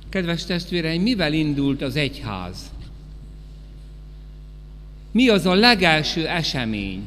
Kedves testvéreim, mivel indult az egyház? Mi az a legelső esemény?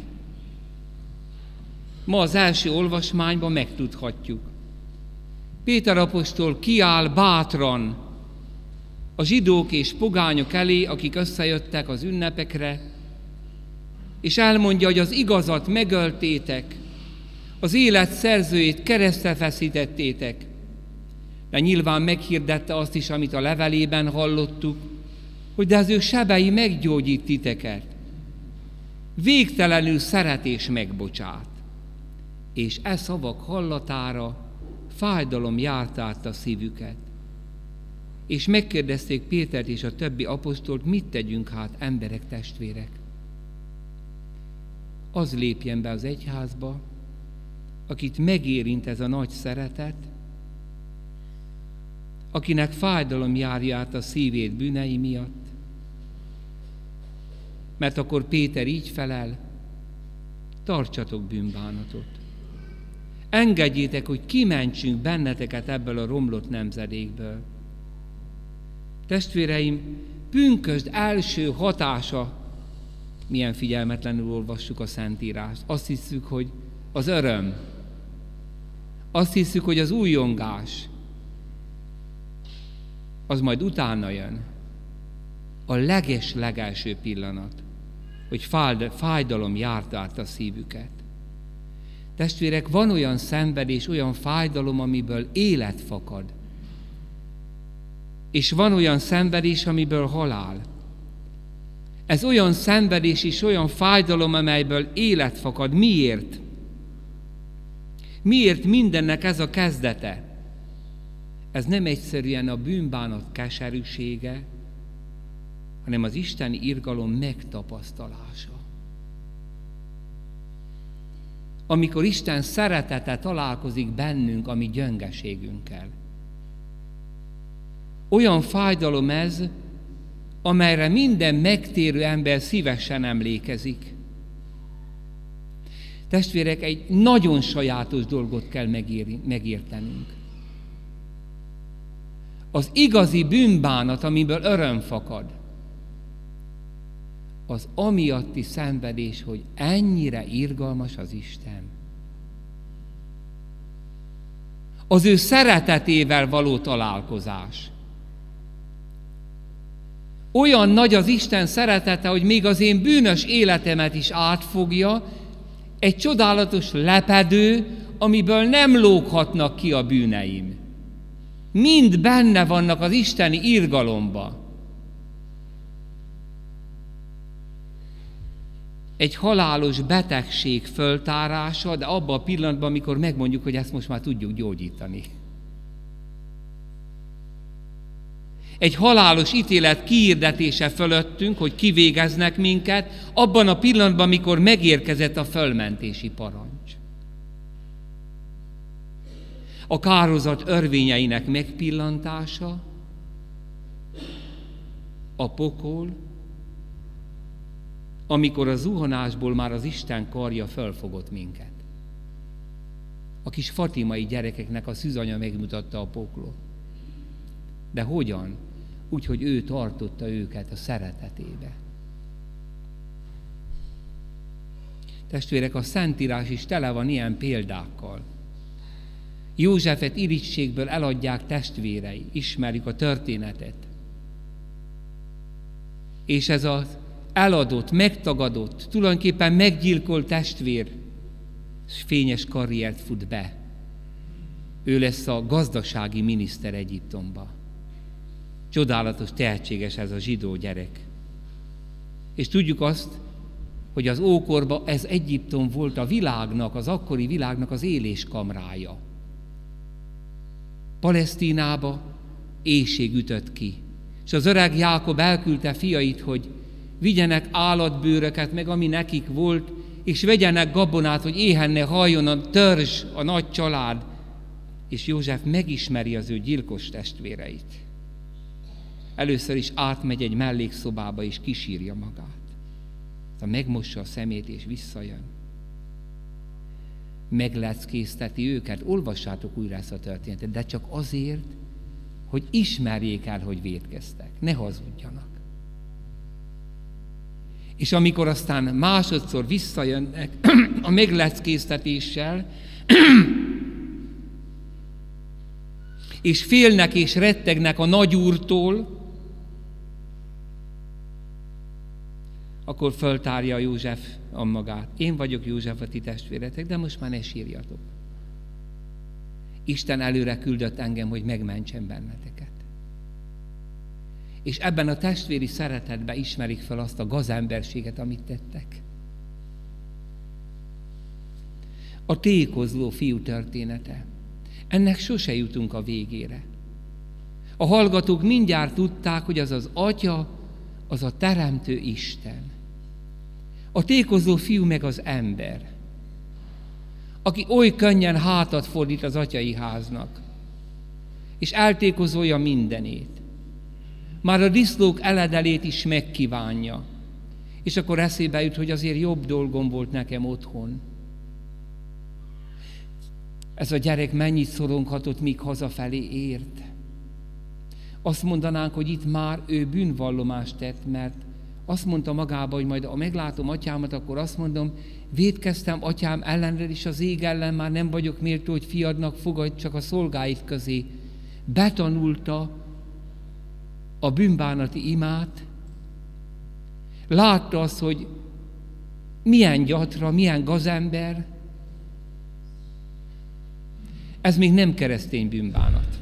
Ma az első olvasmányban megtudhatjuk. Péter apostol kiáll bátran a zsidók és pogányok elé, akik összejöttek az ünnepekre, és elmondja, hogy az igazat megöltétek, az élet szerzőjét keresztre feszítettétek, de nyilván meghirdette azt is, amit a levelében hallottuk, hogy de az ő sebei meggyógyít titeket. Végtelenül szeret és megbocsát. És e szavak hallatára fájdalom járt át a szívüket. És megkérdezték Pétert és a többi aposztolt, mit tegyünk hát, emberek, testvérek? Az lépjen be az egyházba, akit megérint ez a nagy szeretet, akinek fájdalom járja át a szívét bűnei miatt. Mert akkor Péter így felel, tartsatok bűnbánatot. Engedjétek, hogy kimentsünk benneteket ebből a romlott nemzedékből. Testvéreim, pünkösd első hatása, milyen figyelmetlenül olvassuk a Szentírást. Azt hiszük, hogy az öröm. Azt hiszük, hogy az újongás. Az majd utána jön. A legelső pillanat, hogy fájdalom járt át a szívüket. Testvérek, van olyan szenvedés, olyan fájdalom, amiből élet fakad. És van olyan szenvedés, amiből halál. Ez olyan szenvedés és olyan fájdalom, amelyből élet fakad. Miért? Miért mindennek ez a kezdete? Ez nem egyszerűen a bűnbánat keserűsége, hanem az isteni irgalom megtapasztalása. Amikor Isten szeretete találkozik bennünk a mi gyöngeségünkkel. Olyan fájdalom ez, amelyre minden megtérő ember szívesen emlékezik. Testvérek, egy nagyon sajátos dolgot kell megértenünk. Az igazi bűnbánat, amiből öröm fakad, az amiatti szenvedés, hogy ennyire irgalmas az Isten. Az ő szeretetével való találkozás. Olyan nagy az Isten szeretete, hogy még az én bűnös életemet is átfogja, egy csodálatos lepedő, amiből nem lóghatnak ki a bűneim. Mind benne vannak az isteni irgalomba. Egy halálos betegség föltárása, de abban a pillanatban, amikor megmondjuk, hogy ezt most már tudjuk gyógyítani. Egy halálos ítélet kiirdetése fölöttünk, hogy kivégeznek minket, abban a pillanatban, amikor megérkezett a fölmentési parancs. A kárhozat örvényeinek megpillantása, a pokol, amikor a zuhanásból már az Isten karja fölfogott minket. A kis fatimai gyerekeknek a szűzanya megmutatta a poklot. De hogyan? Úgy, hogy ő tartotta őket a szeretetébe. Testvérek, a Szentírás is tele van ilyen példákkal. Józsefet irigységből eladják testvérei, ismerjük a történetet. És ez az eladott, megtagadott, tulajdonképpen meggyilkolt testvér fényes karriert fut be. Ő lesz a gazdasági miniszter Egyiptomba. Csodálatos, tehetséges ez a zsidó gyerek. És tudjuk azt, hogy az ókorban ez Egyiptom volt a világnak, az akkori világnak az éléskamrája. Palesztinába éhség ütött ki. És az öreg Jákob elküldte fiait, hogy vigyenek állatbőröket, meg ami nekik volt, és vegyenek gabonát, hogy éhen ne halljon a törzs, a nagy család. És József megismeri az ő gyilkos testvéreit. Először is átmegy egy mellékszobába, és kisírja magát. Aztán megmossa a szemét, és visszajön. Megleckézteti őket, olvassátok újra ezt a történetet, de csak azért, hogy ismerjék el, hogy vétkeztek, ne hazudjanak. És amikor aztán másodszor visszajönnek a megleckéztetéssel, és félnek és rettegnek a nagyúrtól, akkor föltárja József a magát. Én vagyok József, a ti testvéretek, de most már ne sírjatok. Isten előre küldött engem, hogy megmentsem benneteket. És ebben a testvéri szeretetben ismerik fel azt a gazemberséget, amit tettek. A tékozló fiú története. Ennek sose jutunk a végére. A hallgatók mindjárt tudták, hogy az az Atya, az a teremtő Isten. A tékozló fiú meg az ember, aki oly könnyen hátat fordít az atyai háznak, és eltékozolja mindenét. Már a disznók eledelét is megkívánja, és akkor eszébe jut, hogy azért jobb dolgom volt nekem otthon. Ez a gyerek mennyit szoronghatott, míg hazafelé ért. Azt mondanánk, hogy itt már ő bűnvallomást tett, mert azt mondta magába, hogy majd ha meglátom atyámat, akkor azt mondom, vétkeztem atyám ellenre, és az ég ellen már nem vagyok méltó, hogy fiadnak fogadj csak a szolgáid közé. Betanulta a bűnbánati imát, látta azt, hogy milyen gyatra, milyen gazember. Ez még nem keresztény bűnbánat.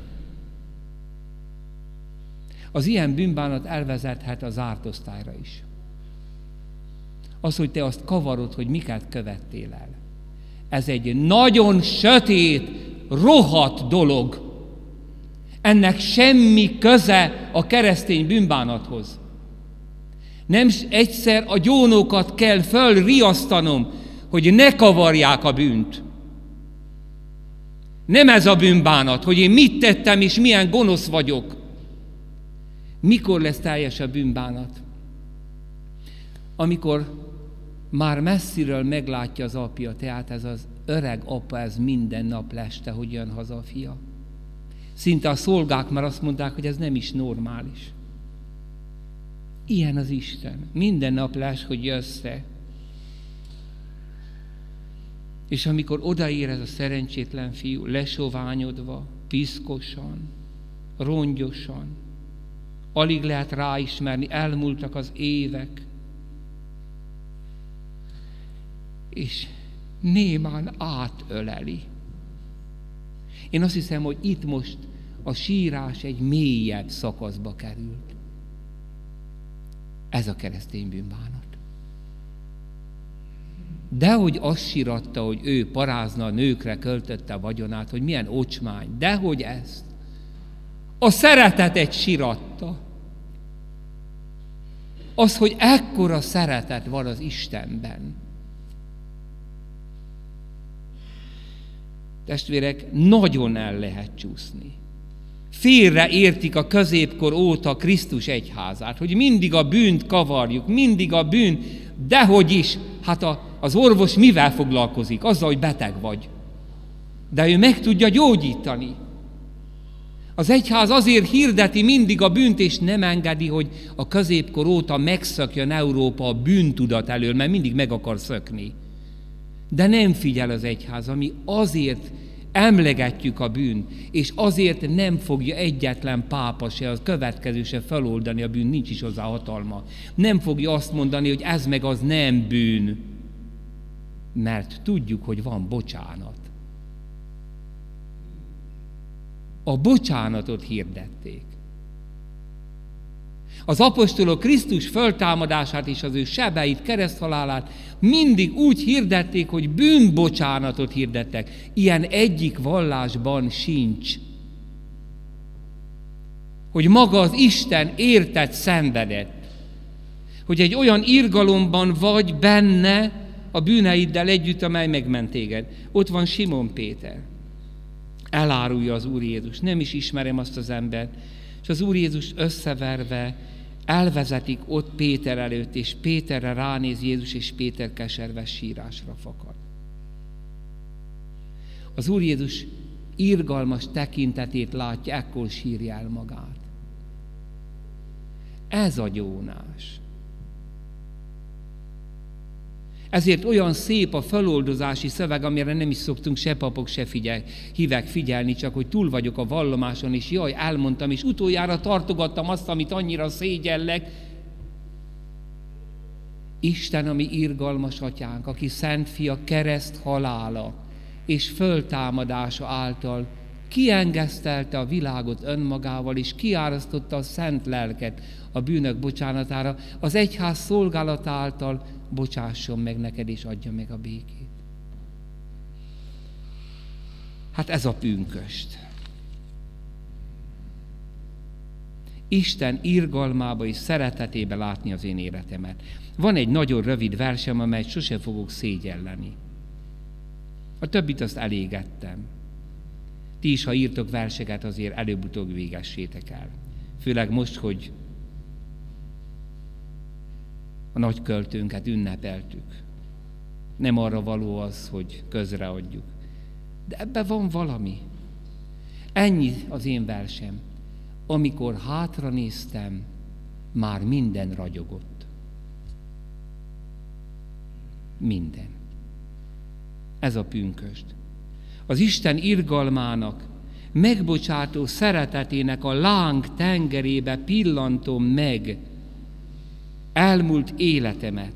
Az ilyen bűnbánat elvezethet az zárt osztályra is. Az, hogy te azt kavarod, hogy miket követtél el. Ez egy nagyon sötét, rohadt dolog. Ennek semmi köze a keresztény bűnbánathoz. Nem egyszer a gyónokat kell fölriasztanom, hogy ne kavarják a bűnt. Nem ez a bűnbánat, hogy én mit tettem és milyen gonosz vagyok. Mikor lesz teljes a bűnbánat? Amikor már messziről meglátja az apja, tehát ez az öreg apa, ez minden nap leste, hogy jön haza a fia. Szinte a szolgák már azt mondták, hogy ez nem is normális. Ilyen az Isten. Minden nap les, hogy jössz te. És amikor odaér ez a szerencsétlen fiú, lesoványodva, piszkosan, rongyosan, alig lehet ráismerni, elmúltak az évek, és némán átöleli. Én azt hiszem, hogy itt most a sírás egy mélyebb szakaszba került. Ez a keresztény bűnbánat. Dehogy azt síratta, hogy ő parázna, a nőkre költötte a vagyonát, hogy milyen ocsmány. Dehogy ezt. A szeretetet síratta. Az, hogy ekkora szeretet van az Istenben. Testvérek, nagyon el lehet csúszni. Félre értik a középkor óta Krisztus egyházát, hogy mindig a bűnt kavarjuk, mindig a bűn, dehogy is, hát az orvos mivel foglalkozik? Azzal, hogy beteg vagy. De ő meg tudja gyógyítani. Az egyház azért hirdeti mindig a bűnt, és nem engedi, hogy a középkor óta megszökjön Európa a bűntudat elől, mert mindig meg akar szökni. De nem figyel az egyház, ami azért emlegetjük a bűn, és azért nem fogja egyetlen pápa se, az következő se feloldani a bűn, nincs is hozzá hatalma. Nem fogja azt mondani, hogy ez meg az nem bűn, mert tudjuk, hogy van bocsánat. A bocsánatot hirdették. Az apostolok Krisztus föltámadását és az ő sebeit, kereszthalálát mindig úgy hirdették, hogy bűnbocsánatot hirdettek. Ilyen egyik vallásban sincs. Hogy maga az Isten értett, szenvedett. Hogy egy olyan irgalomban vagy benne a bűneiddel együtt, amely megment téged. Ott van Simon Péter. Elárulja az Úr Jézus. Nem is ismerem azt az embert. És az Úr Jézus összeverve elvezetik ott Péter előtt, és Péterre ránéz Jézus, és Péter keserves sírásra fakad. Az Úr Jézus irgalmas tekintetét látja, ekkor sírja el magát. Ez a gyónás. Ezért olyan szép a feloldozási szöveg, amire nem is szoktunk se papok, se hívek figyelni, csak hogy túl vagyok a vallomáson, és jaj, elmondtam, és utoljára tartogattam azt, amit annyira szégyellek. Isten, ami irgalmas atyánk, aki szent fia kereszt halála és föltámadása által kiengesztelte a világot önmagával, és kiárasztotta a szent lelket a bűnök bocsánatára, az egyház szolgálat által bocsásson meg neked, és adja meg a békét. Hát ez a pünkösd. Isten irgalmába és szeretetébe látni az én életemet. Van egy nagyon rövid versem, amelyet sose fogok szégyelleni. A többit azt elégettem. Ti is, ha írtok verseket, azért előbb-utóbb végessétek el. Főleg most, hogy a nagy költőnket ünnepeltük. Nem arra való az, hogy közreadjuk. De ebben van valami. Ennyi az én versem. Amikor hátra néztem, már minden ragyogott. Minden. Ez a pünkösd. Az Isten irgalmának, megbocsátó szeretetének a láng tengerébe pillantom meg elmúlt életemet.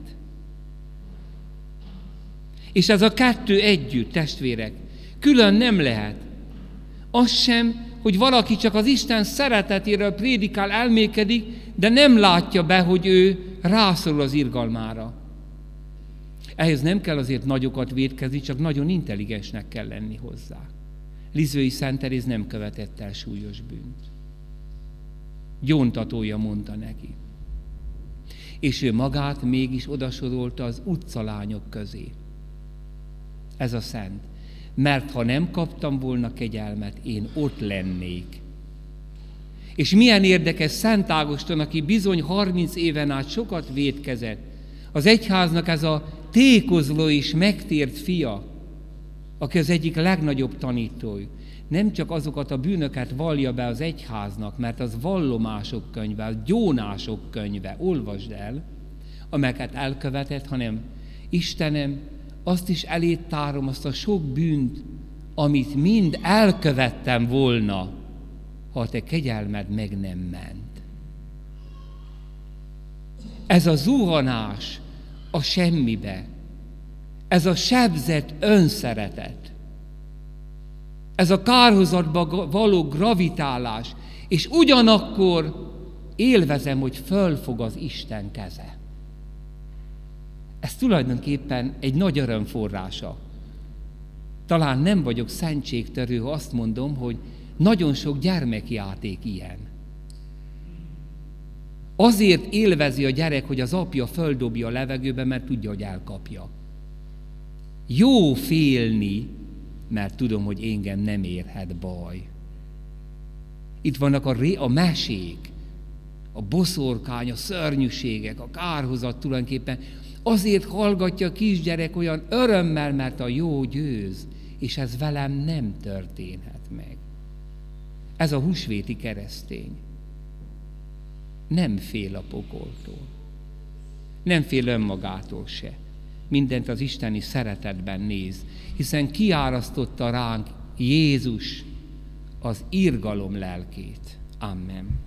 És ez a kettő együtt, testvérek, külön nem lehet. Az sem, hogy valaki csak az Isten szeretetéről prédikál, elmélkedik, de nem látja be, hogy ő rászorul az irgalmára. Ehhez nem kell azért nagyokat vétkezni, csak nagyon intelligensnek kell lenni hozzá. Lizvői Szent Teréz nem követett el súlyos bűnt. Gyóntatója mondta neki. És ő magát mégis odasorolta az utcalányok közé. Ez a szent. Mert ha nem kaptam volna kegyelmet, én ott lennék. És milyen érdekes Szent Ágoston, aki bizony 30 éven át sokat vétkezett, az egyháznak ez a tékozló és megtért fia, aki az egyik legnagyobb tanítója, nem csak azokat a bűnöket vallja be az egyháznak, mert az vallomások könyve, az gyónások könyve, olvasd el, amelyeket elkövetett, hanem Istenem, azt is elét tárom, azt a sok bűnt, amit mind elkövettem volna, ha a te kegyelmed meg nem ment. Ez a zuhanás a semmibe, ez a sebzett önszeretet, ez a kárhozatba való gravitálás, és ugyanakkor élvezem, hogy fölfog az Isten keze. Ez tulajdonképpen egy nagy öröm forrása. Talán nem vagyok szentségtörő, ha azt mondom, hogy nagyon sok gyermekjáték ilyen. Azért élvezi a gyerek, hogy az apja földobja a levegőbe, mert tudja, hogy elkapja. Jó félni, mert tudom, hogy engem nem érhet baj. Itt vannak a mesék, a boszorkány, a szörnyűségek, a kárhozat tulajdonképpen. Azért hallgatja a kisgyerek olyan örömmel, mert a jó győz, és ez velem nem történhet meg. Ez a húsvéti keresztény. Nem fél a pokoltól. Nem fél önmagától se. Mindent az isteni szeretetben néz, hiszen kiárasztotta ránk Jézus az irgalom lelkét. Amen.